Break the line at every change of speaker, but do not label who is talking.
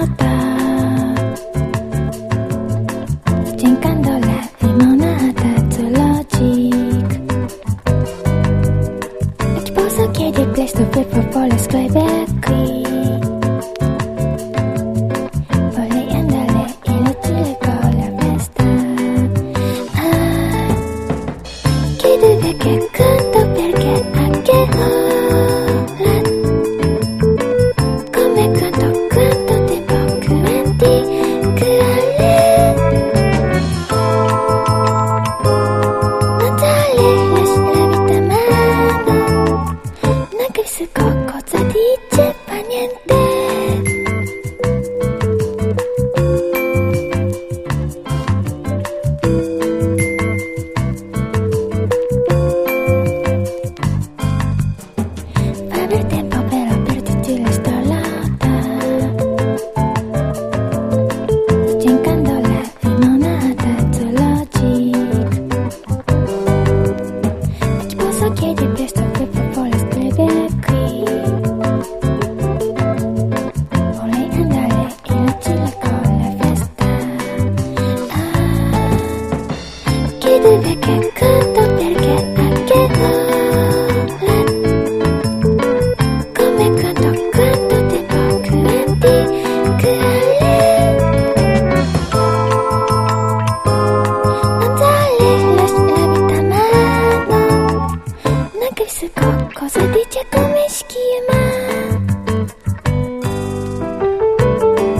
cercando la limonata zoologica. Il sposo chiede presto per favore scrive qui. Vorrei andare inutile con la festa. Chiede perché canto, perché anche ora. Come canto tempo dimenticare. Natale lascia la vita a mano. Non capisco cosa dice, fa niente. Va del tempo però per tutti la stolata. Sto cercando la limonata zoologica. Il sposo chiede presto per favore scrive qui. Vorrei andare inutile con la festa. Chiede perché canto, perché anche ora. Come canto tempo dimenticare.